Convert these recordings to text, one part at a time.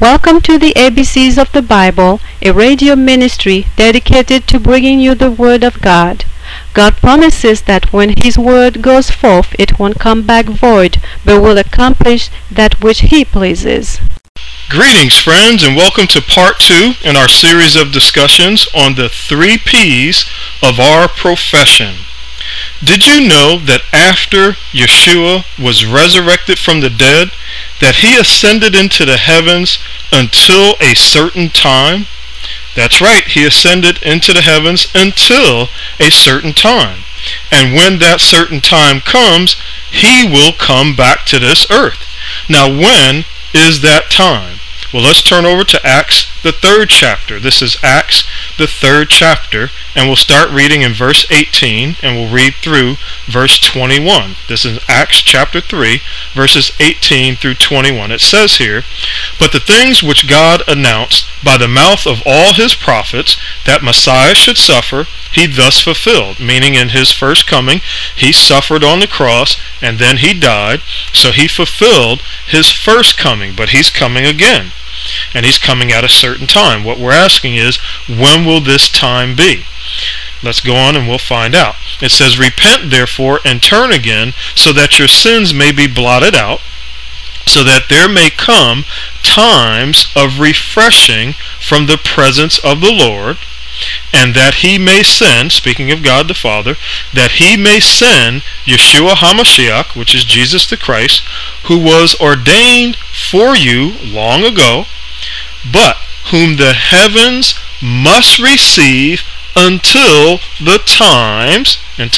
Welcome to the ABCs of the Bible, a radio ministry dedicated to bringing you the Word of God. God promises that when His Word goes forth, it won't come back void, but will accomplish that which He pleases. Greetings, friends, and welcome to part 2 in our series of discussions on the 3 P's of our profession. Did you know that after Yeshua was resurrected from the dead, that He ascended into the heavens until a certain time? That's right, He ascended into the heavens until a certain time. And when that certain time comes, He will come back to this earth. Now, when is that time? Well, let's turn over to Acts, the 3rd chapter. This is Acts, the 3rd chapter, and we'll start reading in verse 18, and we'll read through verse 21. This is Acts chapter 3, verses 18 through 21. It says here, "But the things which God announced by the mouth of all His prophets, that Messiah should suffer, He thus fulfilled," meaning in His first coming, He suffered on the cross, and then He died, so He fulfilled His first coming, but He's coming again. And He's coming at a certain time. What we're asking is, when will this time be? Let's go on and we'll find out. It says, "Repent therefore and turn again, so that your sins may be blotted out, so that there may come times of refreshing from the presence of the Lord, and that He may send," speaking of God the Father, "that He may send Yeshua HaMashiach," which is Jesus the Christ, "who was ordained for you long ago, but whom the heavens must receive until the times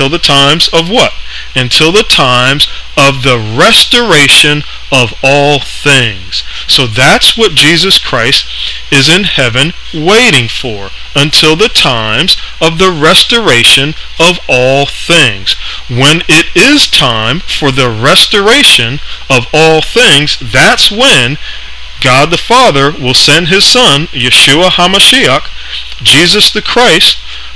of what? Until the times of the restoration of all things." So that's what Jesus Christ is in heaven waiting for, until the times of the restoration of all things. When it is time for the restoration of all things, that's when God the Father will send His Son, Yeshua HaMashiach, Jesus the Christ,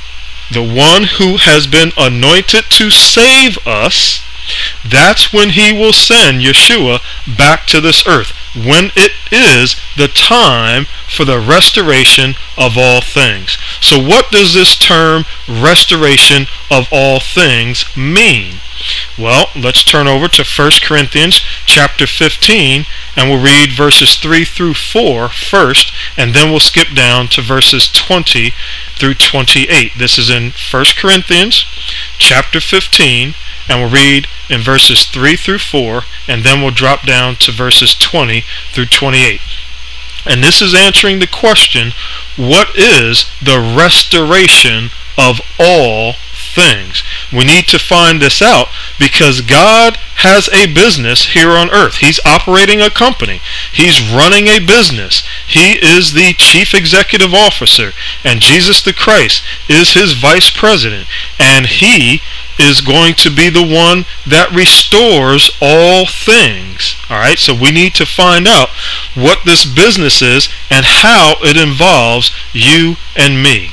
the one who has been anointed to save us. That's when He will send Yeshua back to this earth, when it is the time for the restoration of all things. So what does this term, restoration of all things, mean? Well, let's turn over to 1 Corinthians chapter 15, and we'll read verses 3 through 4 first, and then we'll skip down to verses 20 through 28. This is in 1 Corinthians chapter 15, and we'll read in verses 3 through 4, and then we'll drop down to verses 20 through 28. And this is answering the question, what is the restoration of all things? We need to find this out because God has a business here on earth. He's operating a company. He's running a business. He is the chief executive officer, and Jesus the Christ is His vice president, and He is going to be the one that restores all things. Alright, so we need to find out what this business is and how it involves you and me.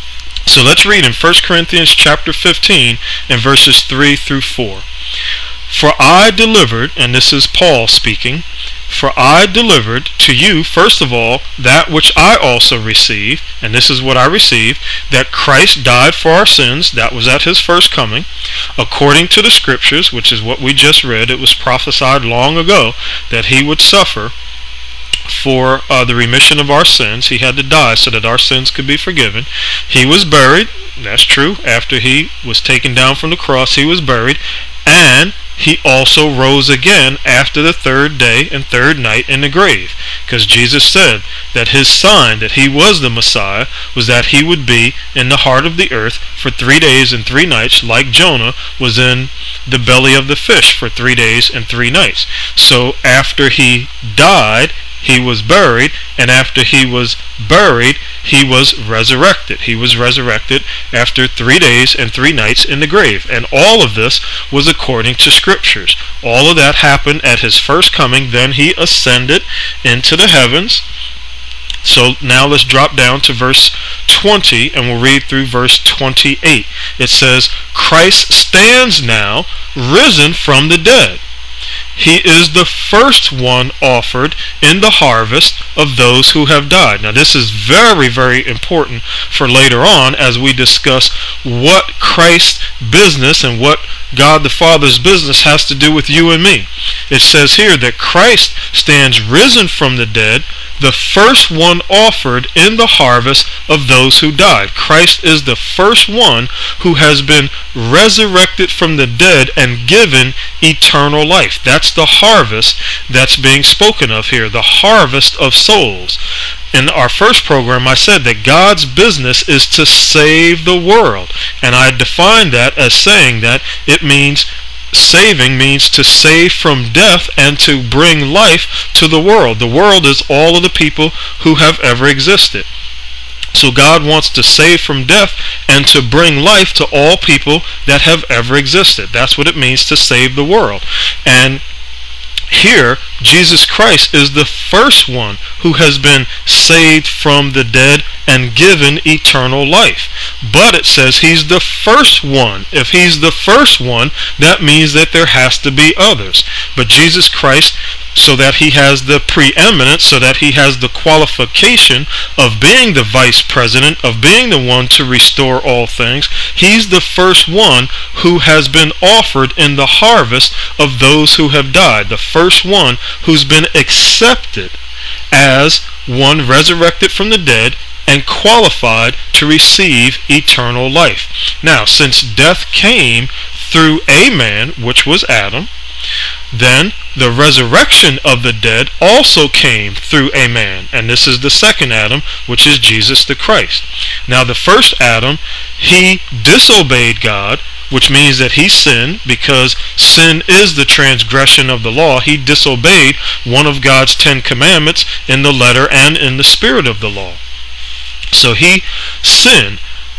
So let's read in 1 Corinthians chapter 15 and verses 3 through 4. "For I delivered," and this is Paul speaking, "For I delivered to you first of all that which I also received," and this is what I received, "that Christ died for our sins," that was at His first coming, "according to the Scriptures," which is what we just read. It was prophesied long ago that He would suffer for the remission of our sins. He had to die so that our sins could be forgiven. He was buried. That's true. After He was taken down from the cross, He was buried, and He also rose again after the 3rd day and 3rd night in the grave, because Jesus said that His sign that He was the Messiah was that He would be in the heart of the earth for 3 days and 3 nights, like Jonah was in the belly of the fish for 3 days and 3 nights. So after He died, He was buried, and after He was buried, He was resurrected. He was resurrected after 3 days and 3 nights in the grave. And all of this was according to Scriptures. All of that happened at His first coming. Then He ascended into the heavens. So now let's drop down to verse 20, and we'll read through verse 28. It says, "Christ stands now risen from the dead, he is the first one offered in the harvest of those who have died. Now this is very, very important for later on as we discuss what Christ's business and what God the Father's business has to do with you and me. It says here that Christ stands risen from the dead, the first one offered in the harvest of those who died. Christ is the first one who has been resurrected from the dead and given eternal life. That's the harvest that's being spoken of here, the harvest of souls. In our first program, I said that God's business is to save the world. And I defined that as saying that it means saving means to save from death and to bring life to the world. The world is all of the people who have ever existed. So God wants to save from death and to bring life to all people that have ever existed. That's what it means to save the world. And here, Jesus Christ is the first one who has been saved from the dead and given eternal life. But it says he's the first one. If he's the first one, that means that there has to be others. But Jesus Christ, so that he has the preeminence, so that he has the qualification of being the vice president, of being the one to restore all things, he's the first one who has been offered in the harvest of those who have died. The first one who's been accepted as one resurrected from the dead and qualified to receive eternal life. Now, since death came through a man, which was Adam, then the resurrection of the dead also came through a man, and this is the second Adam, which is Jesus the Christ. Now the first Adam, he disobeyed God, which means that he sinned, because sin is the transgression of the law. He disobeyed one of God's 10 commandments in the letter and in the spirit of the law. So he sinned.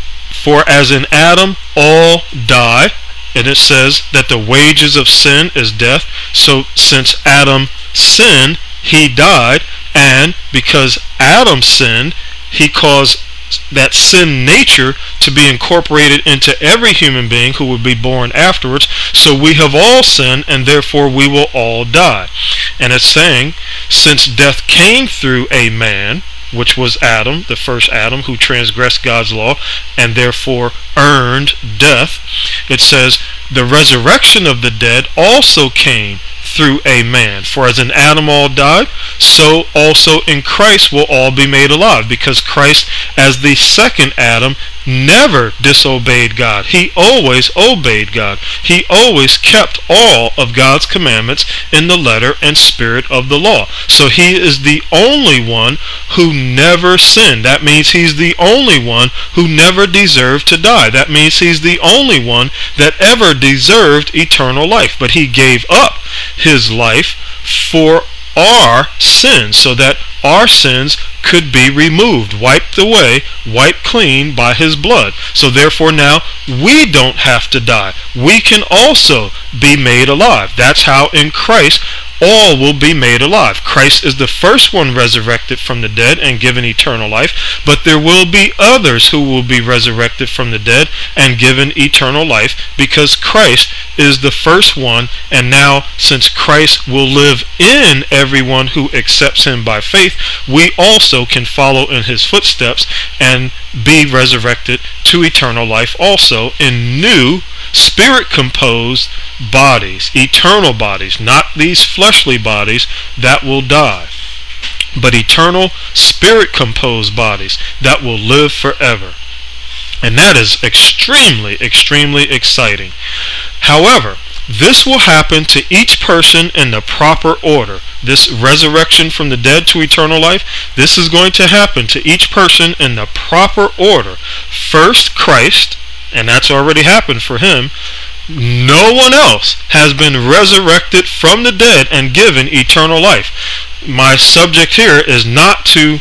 For as in Adam all die, and it says that the wages of sin is death. So since Adam sinned, he died. And because Adam sinned, he caused that sin nature to be incorporated into every human being who would be born afterwards. So we have all sinned, and therefore we will all die. And it's saying, since death came through a man, which was Adam, the first Adam, who transgressed God's law and therefore earned death, it says the resurrection of the dead also came through a man. For as in Adam all died, so also in Christ will all be made alive, because Christ, as the second Adam, never disobeyed God. He always obeyed God. He always kept all of God's commandments in the letter and spirit of the law. So he is the only one who never sinned. That means he's the only one who never deserved to die. That means he's the only one that ever deserved eternal life. But he gave up his life for our sins, so that our sins could be removed, wiped away, wiped clean by his blood. So therefore now we don't have to die. We can also be made alive. That's how in Christ all will be made alive. Christ is the first one resurrected from the dead and given eternal life, but there will be others who will be resurrected from the dead and given eternal life, because Christ is the first one, and now since Christ will live in everyone who accepts him by faith, we also can follow in his footsteps and be resurrected to eternal life also in new spirit-composed bodies, eternal bodies, not these fleshly bodies that will die, but eternal spirit-composed bodies that will live forever. And that is extremely, extremely exciting. However, this will happen to each person in the proper order. This resurrection from the dead to eternal life, this is going to happen to each person in the proper order. First Christ, and that's already happened for him. No one else has been resurrected from the dead and given eternal life. My subject here is not to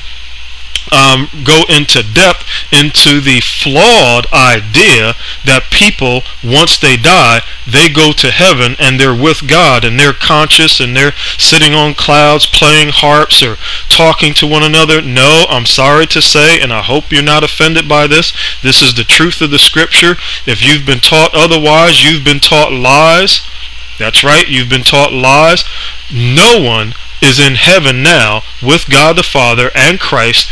go into depth into the flawed idea that people, once they die, they go to heaven and they're with God and they're conscious and they're sitting on clouds playing harps or talking to one another. No, I'm sorry to say, and I hope you're not offended by this. This is the truth of the scripture. If you've been taught otherwise, you've been taught lies. That's right, you've been taught lies. No one is in heaven now with God the Father and Christ,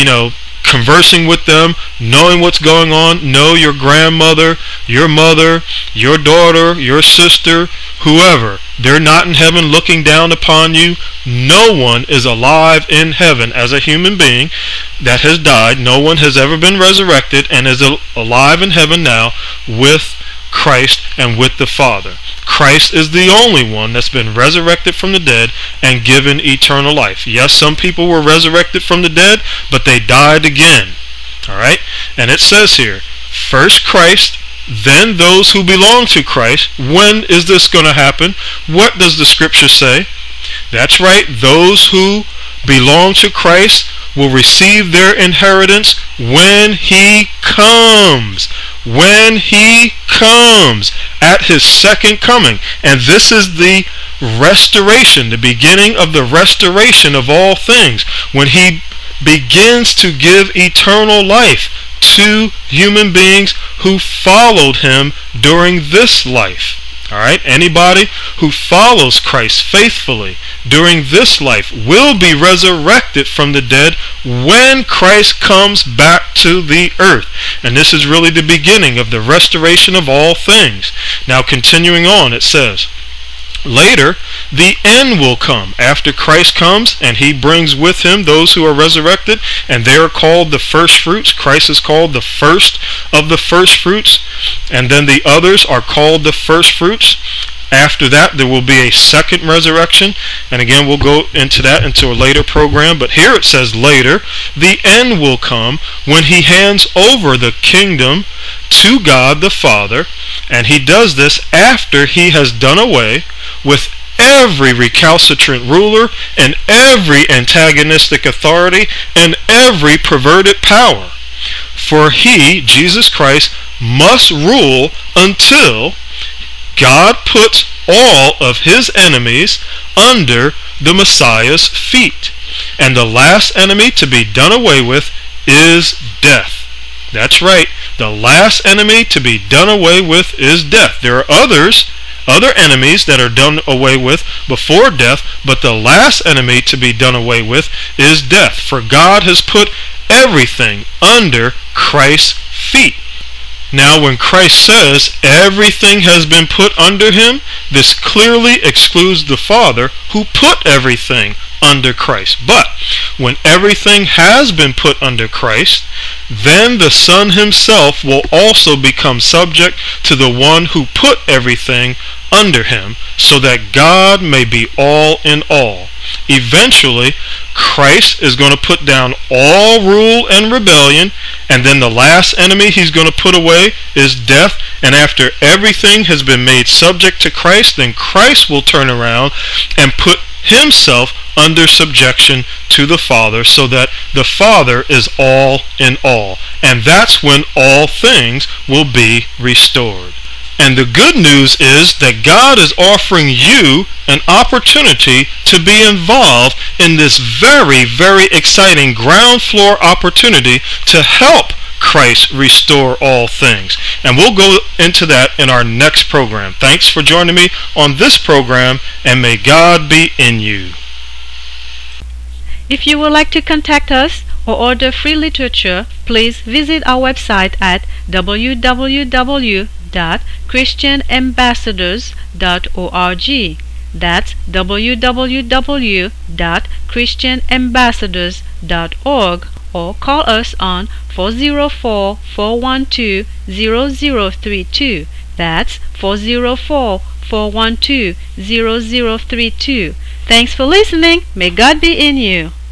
conversing with them, knowing what's going on. Know your grandmother, your mother, your daughter, your sister, whoever. They're not in heaven looking down upon you. No one is alive in heaven as a human being that has died. No one has ever been resurrected and is alive in heaven now with Christ and with the Father. Christ is the only one that's been resurrected from the dead and given eternal life. Yes, some people were resurrected from the dead, but they died again. Alright? And it says here, first Christ, then those who belong to Christ. When is this going to happen? What does the scripture say? That's right, those who belong to Christ will receive their inheritance when He comes. When He comes at His second coming. And this is the restoration, the beginning of the restoration of all things. When He begins to give eternal life to human beings who followed Him during this life. Alright, anybody who follows Christ faithfully during this life will be resurrected from the dead when Christ comes back to the earth. And this is really the beginning of the restoration of all things. Now continuing on, it says, later, the end will come. After Christ comes and He brings with Him those who are resurrected, and they are called the first fruits. Christ is called the first of the first fruits, and then the others are called the first fruits. After that, there will be a second resurrection, and again, we'll go into that into a later program. But here it says later, the end will come when He hands over the kingdom to God the Father, and He does this after He has done away with every recalcitrant ruler and every antagonistic authority and every perverted power. For He, Jesus Christ, must rule until God puts all of His enemies under the Messiah's feet. And the last enemy to be done away with is death. That's right. The last enemy to be done away with is death. There are other enemies that are done away with before death, but the last enemy to be done away with is death. For God has put everything under Christ's feet. Now, when Christ says everything has been put under Him, this clearly excludes the Father who put everything under Christ. But when everything has been put under Christ, then the Son Himself will also become subject to the one who put everything under Him, so that God may be all in all. Eventually, Christ is going to put down all rule and rebellion, and then the last enemy He's going to put away is death. And after everything has been made subject to Christ, then Christ will turn around and put Himself under subjection to the Father, so that the Father is all in all. And that's when all things will be restored. And the good news is that God is offering you an opportunity to be involved in this very, very exciting ground floor opportunity to help Christ restore all things. And we'll go into that in our next program. Thanks for joining me on this program, and may God be in you. If you would like to contact us or order free literature, please visit our website at www.christianambassadors.org. That's www.christianambassadors.org, or call us on 404-412-0032. That's 404-412-0032. Thanks for listening. May God be in you.